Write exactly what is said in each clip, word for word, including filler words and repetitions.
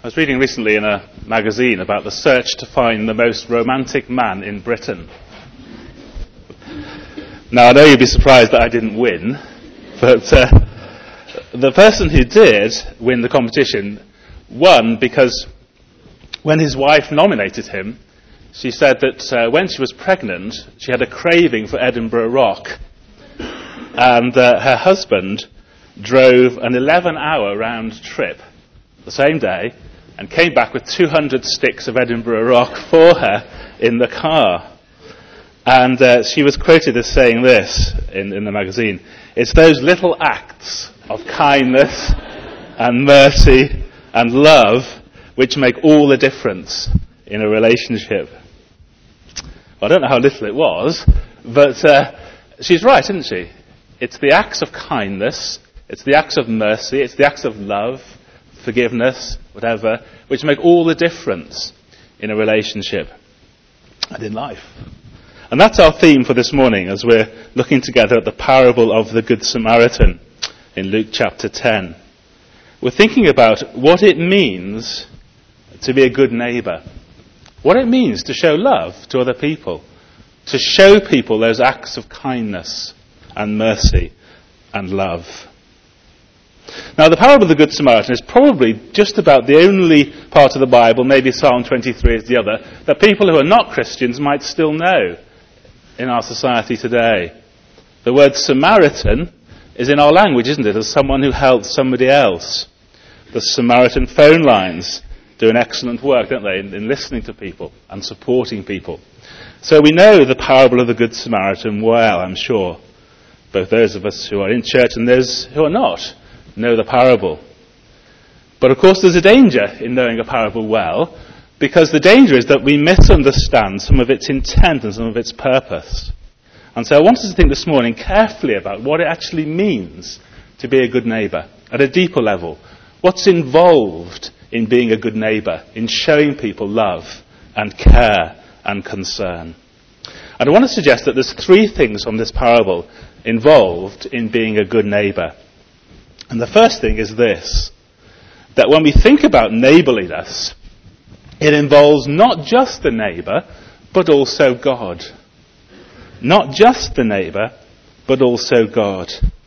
I was reading recently in a magazine about the search to find the most romantic man in Britain. Now, I know you'd be surprised that I didn't win, but uh, the person who did win the competition won because when his wife nominated him, she said that uh, when she was pregnant, she had a craving for Edinburgh Rock, and uh, her husband drove an eleven-hour round trip the same day and came back with two hundred sticks of Edinburgh Rock for her in the car. And uh, she was quoted as saying this in, in the magazine: "It's those little acts of kindness and mercy and love which make all the difference in a relationship." Well, I don't know how little it was, but uh, she's right, isn't she? It's the acts of kindness, it's the acts of mercy, it's the acts of love, forgiveness, whatever, which make all the difference in a relationship and in life. And that's our theme for this morning as we're looking together at the parable of the Good Samaritan in Luke chapter ten. We're thinking about what it means to be a good neighbour, what it means to show love to other people, to show people those acts of kindness and mercy and love. Now, the parable of the Good Samaritan is probably just about the only part of the Bible, maybe Psalm twenty-three is the other, that people who are not Christians might still know in our society today. The word Samaritan is in our language, isn't it, as someone who helps somebody else. The Samaritan phone lines do an excellent work, don't they, in, in listening to people and supporting people. So we know the parable of the Good Samaritan well, I'm sure. Both those of us who are in church and those who are not know the parable. But of course there's a danger in knowing a parable well, because the danger is that we misunderstand some of its intent and some of its purpose. And so I want us to think this morning carefully about what it actually means to be a good neighbour at a deeper level. What's involved in being a good neighbour, in showing people love and care and concern. And I want to suggest that there's three things from this parable involved in being a good neighbour. And the first thing is this, that when we think about neighbourliness, it involves not just the neighbour, but also God. Not just the neighbour, but also God.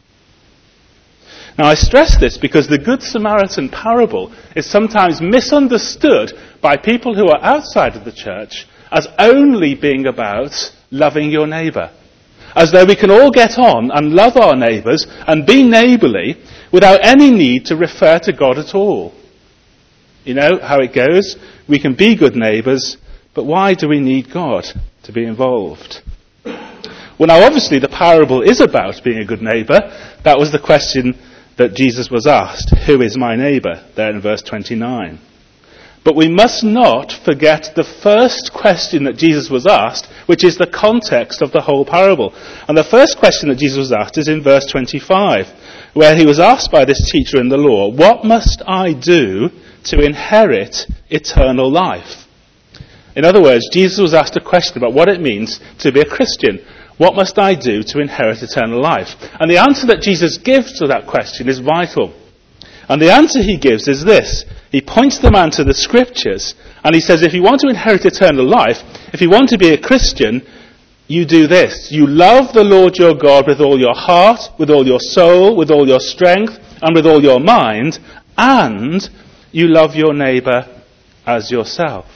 Now, I stress this because the Good Samaritan parable is sometimes misunderstood by people who are outside of the church as only being about loving your neighbour. As though we can all get on and love our neighbours and be neighbourly without any need to refer to God at all. You know how it goes? We can be good neighbours, but why do we need God to be involved? Well, now obviously the parable is about being a good neighbour. That was the question that Jesus was asked. Who is my neighbour? There in verse twenty-nine. But we must not forget the first question that Jesus was asked, which is the context of the whole parable. And the first question that Jesus was asked is in verse twenty-five, where he was asked by this teacher in the law, "What must I do to inherit eternal life?" In other words, Jesus was asked a question about what it means to be a Christian. What must I do to inherit eternal life? And the answer that Jesus gives to that question is vital. And the answer he gives is this. He points the man to the scriptures and he says, if you want to inherit eternal life, if you want to be a Christian, you do this. You love the Lord your God with all your heart, with all your soul, with all your strength, and with all your mind, and you love your neighbour as yourself.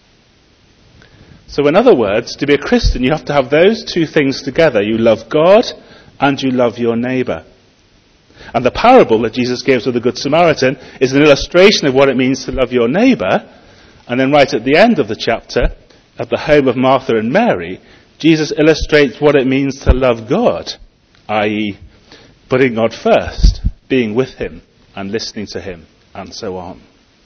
So in other words, to be a Christian, you have to have those two things together. You love God and you love your neighbour. And the parable that Jesus gives of the Good Samaritan is an illustration of what it means to love your neighbour. And then right at the end of the chapter, at the home of Martha and Mary, Jesus illustrates what it means to love God, that is putting God first, being with him and listening to him, and so on.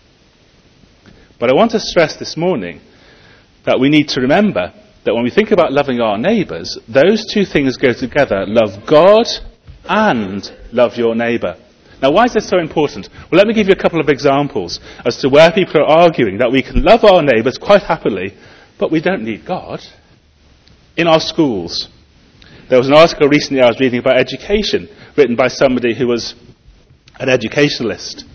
But I want to stress this morning that we need to remember that when we think about loving our neighbours, those two things go together. Love God and love your neighbour. Now, why is this so important? Well, let me give you a couple of examples as to where people are arguing that we can love our neighbours quite happily, but we don't need God. In our schools, there was an article recently I was reading about education, written by somebody who was an educationalist.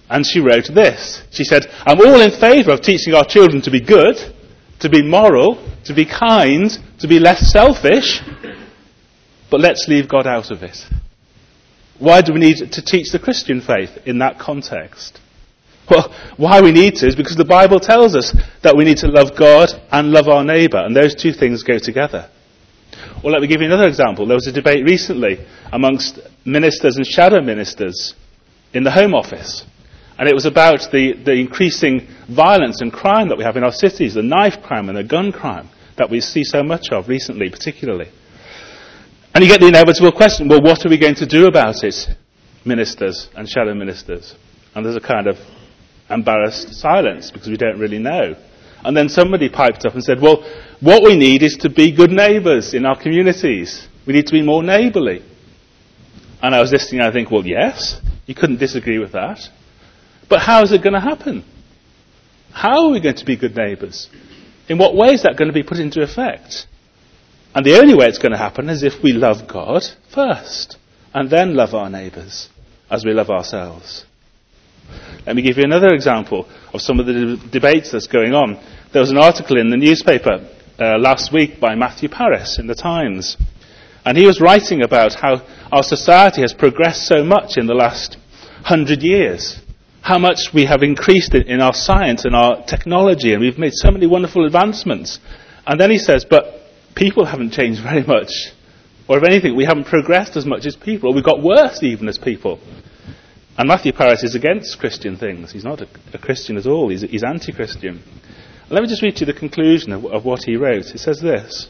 And she wrote this. She said, I'm all in favour of teaching our children to be good, to be moral, to be kind, to be less selfish, but let's leave God out of it. Why do we need to teach the Christian faith in that context? Well, why we need to is because the Bible tells us that we need to love God and love our neighbour, and those two things go together. Or let me give you another example. There was a debate recently amongst ministers and shadow ministers in the Home Office. And it was about the, the increasing violence and crime that we have in our cities, the knife crime and the gun crime that we see so much of recently, particularly. And you get the inevitable question, well, what are we going to do about it, ministers and shadow ministers? And there's a kind of embarrassed silence because we don't really know. And then somebody piped up and said, well, what we need is to be good neighbours in our communities. We need to be more neighbourly. And I was listening and I think, well, yes, you couldn't disagree with that. But how is it going to happen? How are we going to be good neighbours? In what way is that going to be put into effect? And the only way it's going to happen is if we love God first, and then love our neighbours as we love ourselves. Let me give you another example of some of the de- debates that's going on. There was an article in the newspaper uh, last week by Matthew Paris in the Times, and he was writing about how our society has progressed so much in the last hundred years. How much we have increased in, in our science and our technology, and we've made so many wonderful advancements. And then he says, but people haven't changed very much. Or if anything, we haven't progressed as much as people, or we've got worse even as people. And Matthew Paris is against Christian things. He's not a, a Christian at all. He's, he's anti-Christian. Let me just read you the conclusion of, of what he wrote. It says this.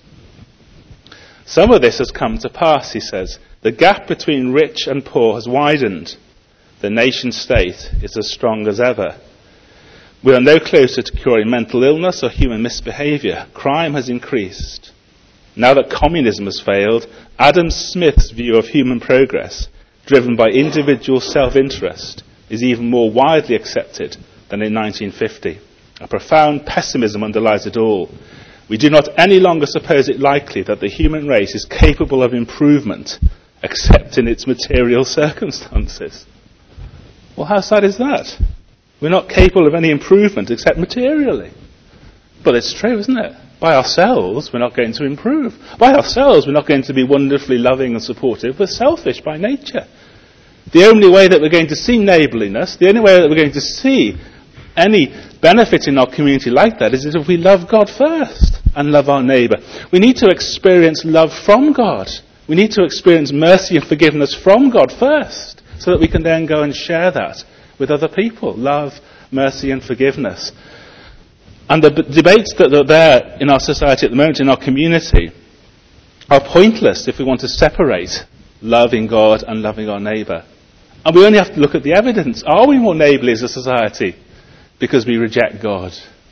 Some of this has come to pass, he says. The gap between rich and poor has widened. The nation state is as strong as ever. We are no closer to curing mental illness or human misbehaviour. Crime has increased. Now that communism has failed, Adam Smith's view of human progress, driven by individual self-interest, is even more widely accepted than in nineteen fifty. A profound pessimism underlies it all. We do not any longer suppose it likely that the human race is capable of improvement, except in its material circumstances. Well, how sad is that? We're not capable of any improvement except materially. But it's true, isn't it? By ourselves, we're not going to improve. By ourselves, we're not going to be wonderfully loving and supportive. We're selfish by nature. The only way that we're going to see neighbourliness, the only way that we're going to see any benefit in our community like that is if we love God first and love our neighbour. We need to experience love from God. We need to experience mercy and forgiveness from God first, so that we can then go and share that with other people. Love, mercy and forgiveness. And the b- debates that are there in our society at the moment, in our community, are pointless if we want to separate loving God and loving our neighbour. And we only have to look at the evidence. Are we more neighbourly as a society because we reject God?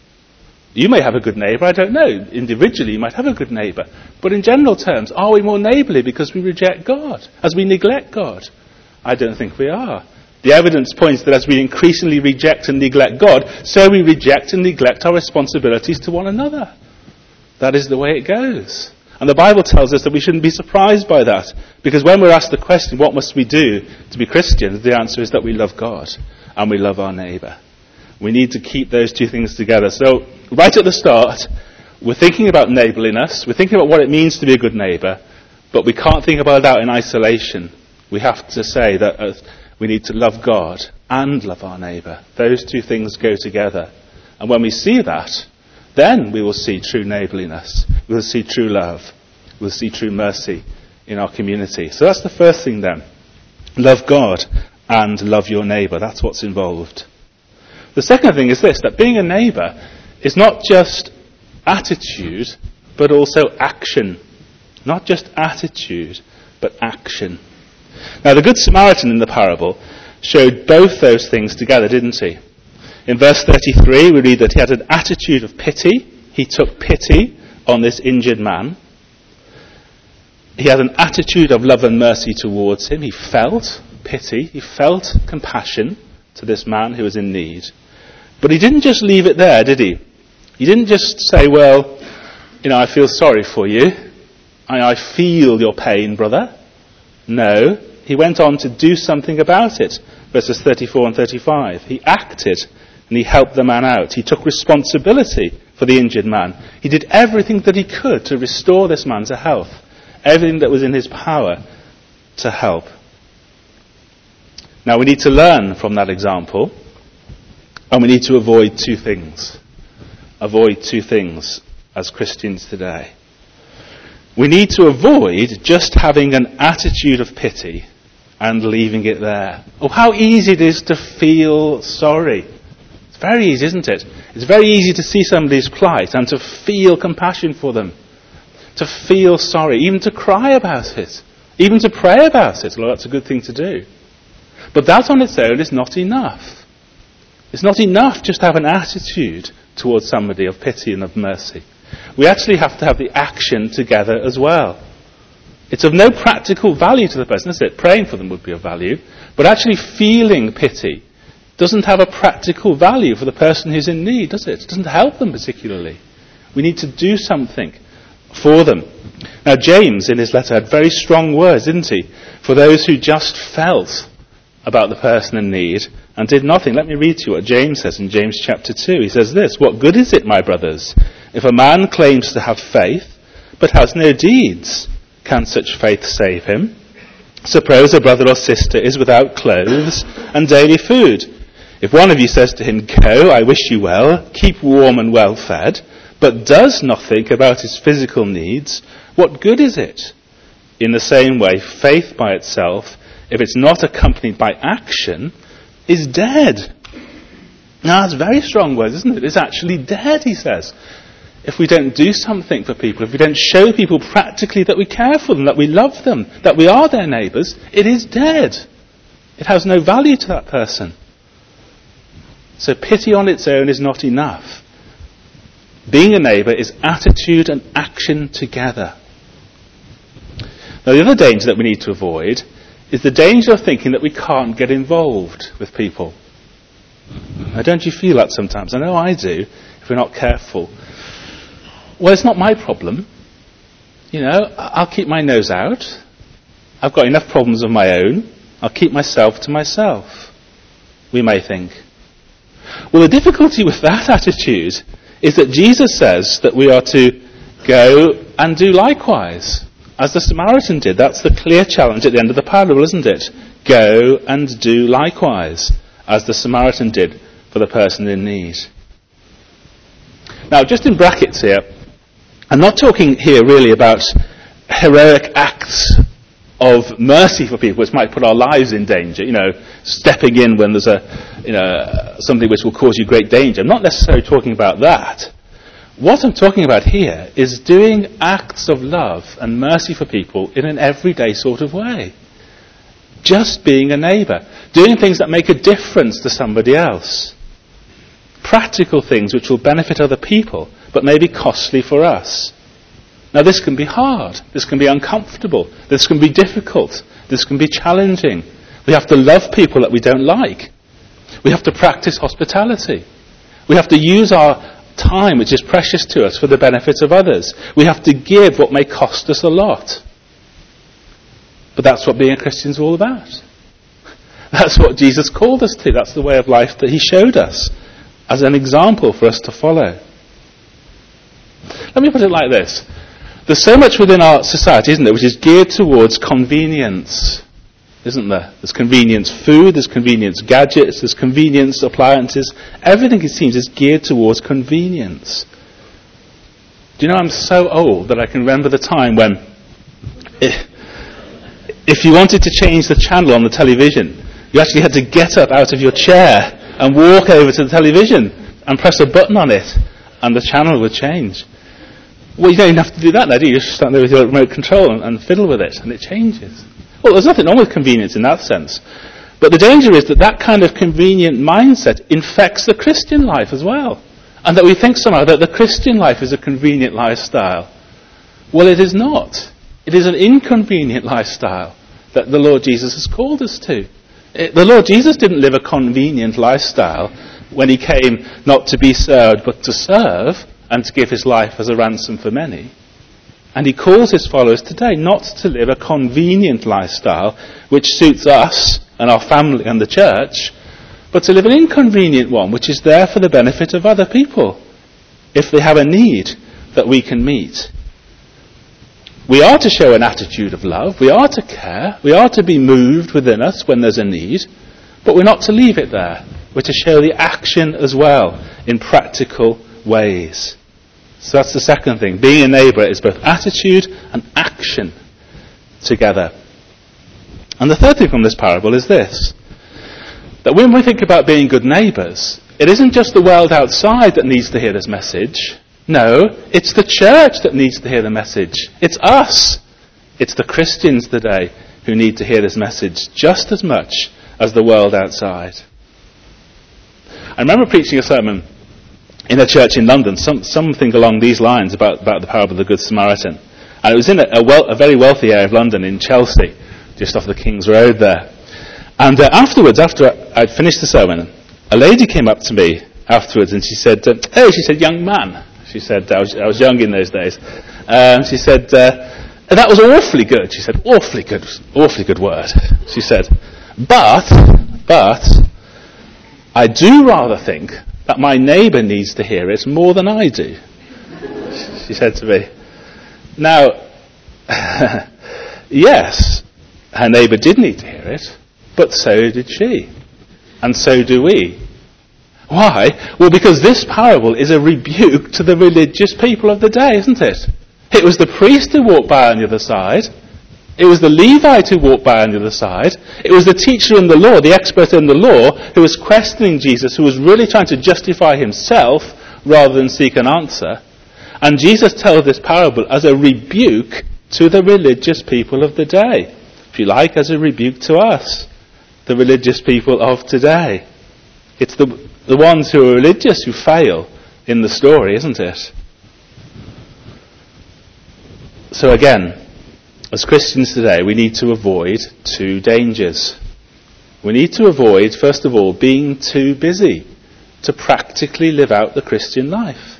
You may have a good neighbour, I don't know. Individually you might have a good neighbour. But in general terms, are we more neighbourly because we reject God, as we neglect God? I don't think we are. The evidence points that as we increasingly reject and neglect God, so we reject and neglect our responsibilities to one another. That is the way it goes. And the Bible tells us that we shouldn't be surprised by that, because when we're asked the question, what must we do to be Christians, the answer is that we love God and we love our neighbour. We need to keep those two things together. So, right at the start, we're thinking about neighbourliness, we're thinking about what it means to be a good neighbour, but we can't think about that in isolation. We have to say that uh, we need to love God and love our neighbour. Those two things go together. And when we see that, then we will see true neighbourliness. We will see true love. We will see true mercy in our community. So that's the first thing then. Love God and love your neighbour. That's what's involved. The second thing is this, that being a neighbour is not just attitude, but also action. Not just attitude, but action. Now, the Good Samaritan in the parable showed both those things together, didn't he? In verse thirty-three, we read that he had an attitude of pity. He took pity on this injured man. He had an attitude of love and mercy towards him. He felt pity. He felt compassion to this man who was in need. But he didn't just leave it there, did he? He didn't just say, well, you know, I feel sorry for you. I, I feel your pain, brother. No, he went on to do something about it, verses thirty-four and thirty-five. He acted and he helped the man out. He took responsibility for the injured man. He did everything that he could to restore this man to health. Everything that was in his power to help. Now we need to learn from that example, and we need to avoid two things. Avoid two things as Christians today. We need to avoid just having an attitude of pity and leaving it there. Oh, how easy it is to feel sorry. It's very easy, isn't it? It's very easy to see somebody's plight and to feel compassion for them. To feel sorry, even to cry about it. Even to pray about it. Well, that's a good thing to do. But that on its own is not enough. It's not enough just to have an attitude towards somebody of pity and of mercy. We actually have to have the action together as well. It's of no practical value to the person, is it? Praying for them would be of value. But actually feeling pity doesn't have a practical value for the person who's in need, does it? It doesn't help them particularly. We need to do something for them. Now James in his letter had very strong words, didn't he? For those who just felt about the person in need and did nothing. Let me read to you what James says in James chapter two. He says this, "What good is it, my brothers, if a man claims to have faith but has no deeds? Can such faith save him? Suppose a brother or sister is without clothes and daily food. If one of you says to him, 'Go, I wish you well, keep warm and well fed,' but does nothing about his physical needs, what good is it? In the same way, faith by itself, if it's not accompanied by action, is dead." Now that's very strong words, isn't it? It's actually dead, he says. If we don't do something for people, if we don't show people practically that we care for them, that we love them, that we are their neighbours, it is dead. It has no value to that person. So pity on its own is not enough. Being a neighbour is attitude and action together. Now the other danger that we need to avoid is the danger of thinking that we can't get involved with people. Now don't you feel that sometimes? I know I do, if we're not careful. Well, it's not my problem. You know, I'll keep my nose out. I've got enough problems of my own. I'll keep myself to myself, we may think. Well, the difficulty with that attitude is that Jesus says that we are to go and do likewise, as the Samaritan did. That's the clear challenge at the end of the parable, isn't it? Go and do likewise, as the Samaritan did for the person in need. Now, just in brackets here, I'm not talking here really about heroic acts of mercy for people which might put our lives in danger, you know, stepping in when there's a, you know, something which will cause you great danger. I'm not necessarily talking about that. What I'm talking about here is doing acts of love and mercy for people in an everyday sort of way. Just being a neighbour. Doing things that make a difference to somebody else. Practical things which will benefit other people, but may be costly for us. Now this can be hard. This can be uncomfortable. This can be difficult. This can be challenging. We have to love people that we don't like. We have to practice hospitality. We have to use our time, which is precious to us, for the benefit of others. We have to give what may cost us a lot. But that's what being a Christian is all about. That's what Jesus called us to. That's the way of life that he showed us as an example for us to follow. Let me put it like this. There's so much within our society, isn't there, which is geared towards convenience, isn't there? There's convenience food, there's convenience gadgets, there's convenience appliances. Everything, it seems, is geared towards convenience. Do you know, I'm so old that I can remember the time when if, if you wanted to change the channel on the television, you actually had to get up out of your chair and walk over to the television and press a button on it, and the channel would change. Well, you don't even have to do that now, do you? You just stand there with your remote control and, and fiddle with it, and it changes. Well, there's nothing wrong with convenience in that sense. But the danger is that that kind of convenient mindset infects the Christian life as well. And that we think somehow that the Christian life is a convenient lifestyle. Well, it is not. It is an inconvenient lifestyle that the Lord Jesus has called us to. It, the Lord Jesus didn't live a convenient lifestyle when he came not to be served but to serve and to give his life as a ransom for many. And he calls his followers today not to live a convenient lifestyle which suits us and our family and the church, but to live an inconvenient one which is there for the benefit of other people, if they have a need that we can meet. We are to show an attitude of love, we are to care, we are to be moved within us when there's a need, but we're not to leave it there. We're to show the action as well in practical ways. So that's the second thing. Being a neighbour is both attitude and action together. And the third thing from this parable is this, that when we think about being good neighbours, it isn't just the world outside that needs to hear this message. No, it's the church that needs to hear the message. It's us. It's the Christians today who need to hear this message just as much as the world outside. I remember preaching a sermon in a church in London, some, something along these lines about, about the parable of the Good Samaritan. And it was in a, a, well, a very wealthy area of London, in Chelsea, just off the King's Road there. And uh, afterwards, after I'd finished the sermon, a lady came up to me afterwards and she said, uh, "Hey," she said, "young man." She said, I was, I was young in those days. Um, she said, uh, "that was awfully good." She said, "Awfully good, awfully good word." She said, "But, but, I do rather think that my neighbour needs to hear it more than I do." She said to me. Now, yes, her neighbour did need to hear it, but so did she. And so do we. Why? Well, because this parable is a rebuke to the religious people of the day, isn't it? It was the priest who walked by on the other side. It was the Levite who walked by on the other side. It was the teacher in the law, the expert in the law, who was questioning Jesus, who was really trying to justify himself rather than seek an answer. And Jesus tells this parable as a rebuke to the religious people of the day. If you like, as a rebuke to us, the religious people of today. It's the, the ones who are religious who fail in the story, isn't it? So again, as Christians today, we need to avoid two dangers. We need to avoid, first of all, being too busy to practically live out the Christian life.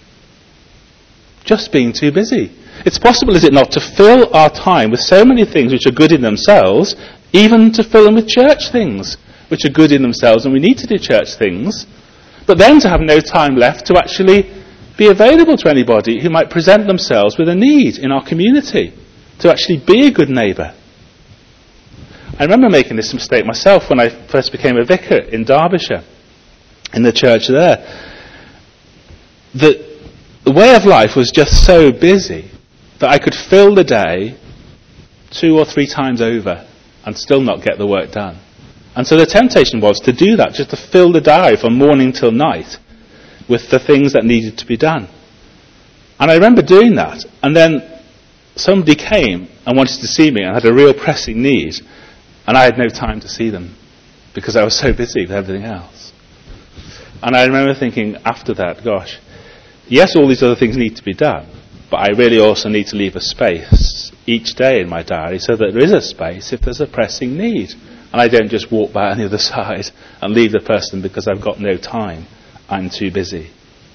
Just being too busy. It's possible, is it not, to fill our time with so many things which are good in themselves, even to fill them with church things which are good in themselves, and we need to do church things, but then to have no time left to actually be available to anybody who might present themselves with a need in our community, to actually be a good neighbour. I remember making this mistake myself when I first became a vicar in Derbyshire, in the church there. The, the way of life was just so busy that I could fill the day two or three times over and still not get the work done. And so the temptation was to do that, just to fill the diary from morning till night with the things that needed to be done. And I remember doing that, and then somebody came and wanted to see me and had a real pressing need, and I had no time to see them because I was so busy with everything else. And I remember thinking after that, gosh, yes, all these other things need to be done, but I really also need to leave a space each day in my diary so that there is a space if there's a pressing need. And I don't just walk by on the other side and leave the person because I've got no time. I'm too busy.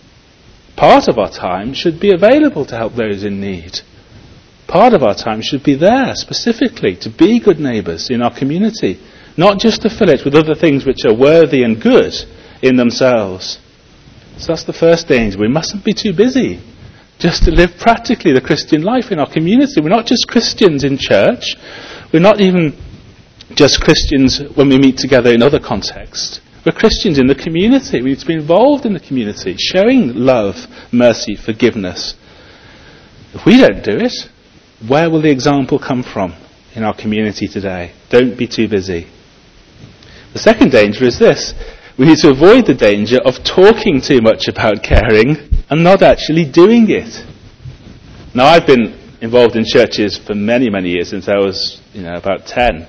Part of our time should be available to help those in need. Part of our time should be there specifically to be good neighbours in our community, not just to fill it with other things which are worthy and good in themselves. So that's the first danger. We mustn't be too busy just to live practically the Christian life in our community. We're not just Christians in church. We're not even just Christians when we meet together in other contexts. We're Christians in the community. We need to be involved in the community, showing love, mercy, forgiveness. If we don't do it, where will the example come from in our community today? Don't be too busy. The second danger is this. We need to avoid the danger of talking too much about caring and not actually doing it. Now, I've been involved in churches for many, many years, since I was, you know, about ten.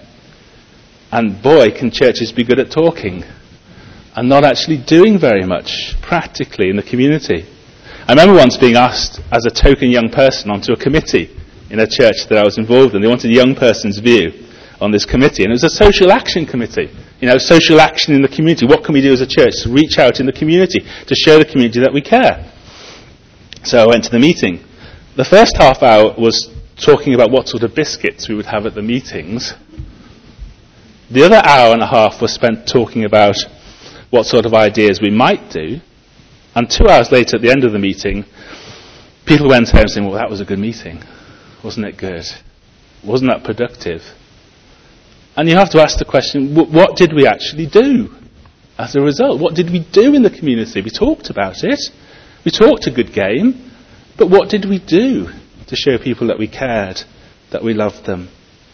And boy, can churches be good at talking and not actually doing very much practically in the community. I remember once being asked as a token young person onto a committee in a church that I was involved in. They wanted a young person's view on this committee, and it was a social action committee. You know, social action in the community. What can we do as a church to reach out in the community, to show the community that we care? So I went to the meeting. The first half hour was talking about what sort of biscuits we would have at the meetings. The other hour and a half was spent talking about what sort of ideas we might do. And two hours later, at the end of the meeting, people went home saying, well, that was a good meeting. Wasn't it good? Wasn't that productive? And you have to ask the question, what did we actually do as a result? What did we do in the community? We talked about it. We talked a good game. But what did we do to show people that we cared, that we loved them?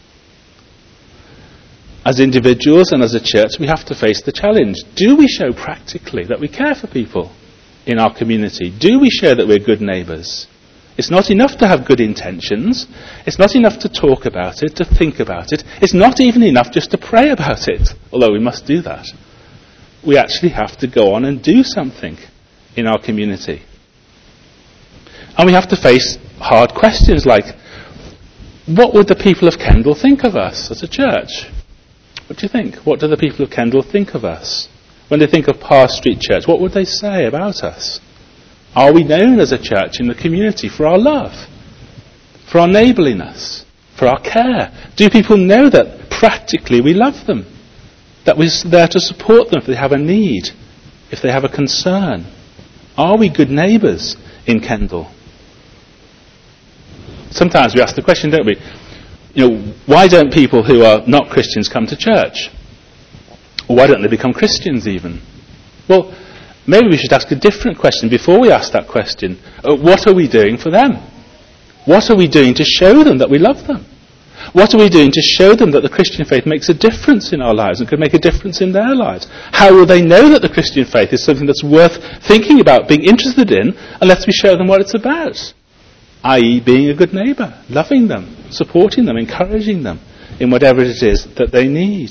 As individuals and as a church, we have to face the challenge. Do we show practically that we care for people in our community? Do we show that we're good neighbours? It's not enough to have good intentions. It's not enough to talk about it, to think about it. It's not even enough just to pray about it, although we must do that. We actually have to go on and do something in our community. And we have to face hard questions like, what would the people of Kendal think of us as a church? What do you think? What do the people of Kendal think of us? When they think of Parr Street Church, what would they say about us? Are we known as a church in the community for our love, for our neighbourliness, for our care? Do people know that practically we love them? That we're there to support them if they have a need, if they have a concern? Are we good neighbours in Kendal? Sometimes we ask the question, don't we? You know, why don't people who are not Christians come to church? Or why don't they become Christians even? Well, maybe we should ask a different question before we ask that question. Uh, what are we doing for them? What are we doing to show them that we love them? What are we doing to show them that the Christian faith makes a difference in our lives and could make a difference in their lives? How will they know that the Christian faith is something that's worth thinking about, being interested in, unless we show them what it's about? that is being a good neighbour, loving them, supporting them, encouraging them in whatever it is that they need.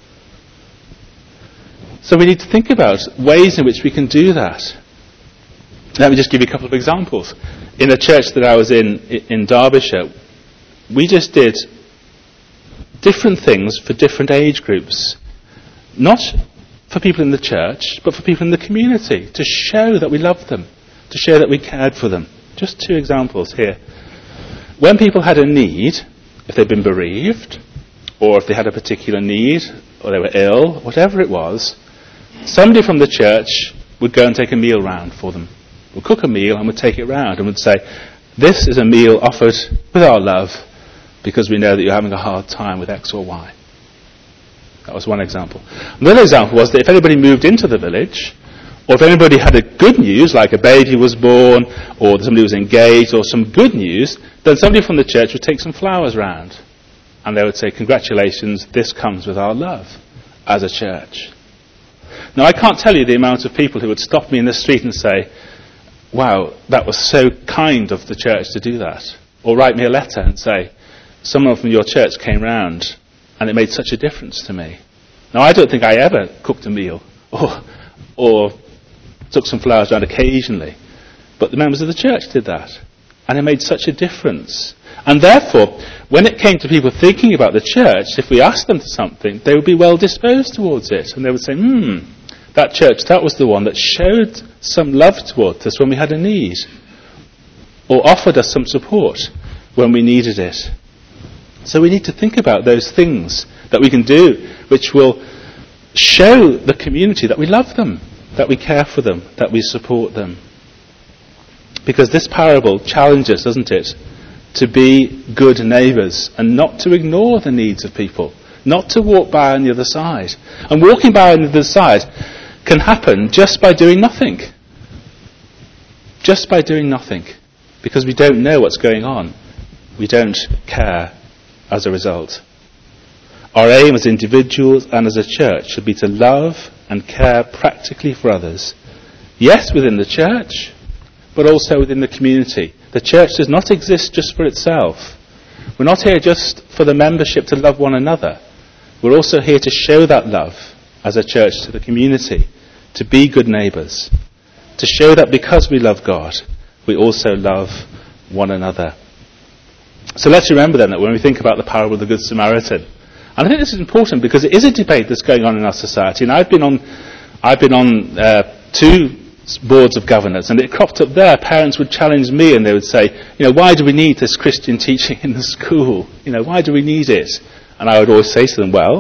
So we need to think about ways in which we can do that. Let me just give you a couple of examples. In a church that I was in, in Derbyshire, we just did different things for different age groups. Not for people in the church, but for people in the community, to show that we loved them, to show that we cared for them. Just two examples here. When people had a need, if they'd been bereaved, or if they had a particular need, or they were ill, whatever it was, somebody from the church would go and take a meal round for them. Would cook a meal and would take it round and would say, this is a meal offered with our love because we know that you're having a hard time with X or Y. That was one example. Another example was that if anybody moved into the village, or if anybody had a good news, like a baby was born, or somebody was engaged, or some good news, then somebody from the church would take some flowers round. And they would say, congratulations, this comes with our love as a church. Now, I can't tell you the amount of people who would stop me in the street and say, wow, that was so kind of the church to do that. Or write me a letter and say, someone from your church came round and it made such a difference to me. Now, I don't think I ever cooked a meal or, or took some flowers round occasionally. But the members of the church did that. And it made such a difference. And therefore, when it came to people thinking about the church, if we asked them for something, they would be well disposed towards it. And they would say, hmm, that church, that was the one that showed some love towards us when we had a need. Or offered us some support when we needed it. So we need to think about those things that we can do which will show the community that we love them, that we care for them, that we support them. Because this parable challenges, doesn't it, to be good neighbours and not to ignore the needs of people, not to walk by on the other side. And walking by on the other side can happen just by doing nothing. Just by doing nothing. Because we don't know what's going on. We don't care as a result. Our aim as individuals and as a church should be to love and care practically for others. Yes, within the church, but also within the community. The church does not exist just for itself. We're not here just for the membership to love one another. We're also here to show that love as a church to the community, to be good neighbours, to show that because we love God, we also love one another. So let's remember then that when we think about the parable of the Good Samaritan, and I think this is important because it is a debate that's going on in our society, and I've been on, I've been on uh, two boards of governors, and it cropped up there. Parents would challenge me and they would say, you know, why do we need this Christian teaching in the school? You know, why do we need it? And I would always say to them, well,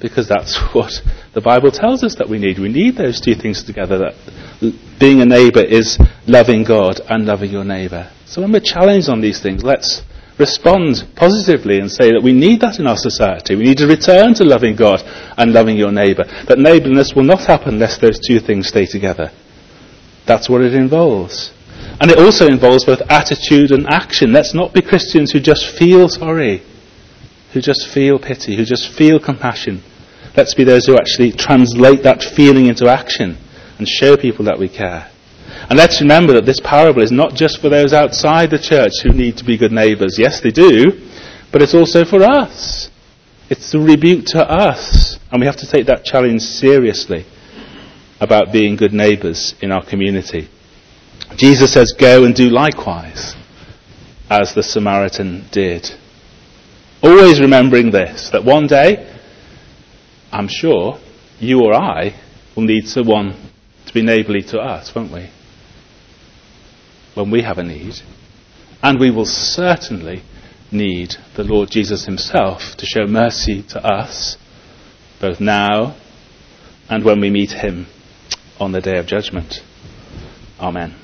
because that's what the Bible tells us that we need. We need those two things together, that being a neighbour is loving God and loving your neighbour. So when we're challenged on these things, let's respond positively and say that we need that in our society. We need to return to loving God and loving your neighbour. That neighbourliness will not happen unless those two things stay together. That's what it involves. And it also involves both attitude and action. Let's not be Christians who just feel sorry, who just feel pity, who just feel compassion. Let's be those who actually translate that feeling into action and show people that we care. And let's remember that this parable is not just for those outside the church who need to be good neighbours. Yes, they do, but it's also for us. It's a rebuke to us. And we have to take that challenge seriously about being good neighbours in our community. Jesus says, go and do likewise, as the Samaritan did. Always remembering this, that one day, I'm sure, you or I will need someone to be neighbourly to us, won't we? When we have a need. And we will certainly need the Lord Jesus himself to show mercy to us, both now and when we meet him on the day of judgment. Amen.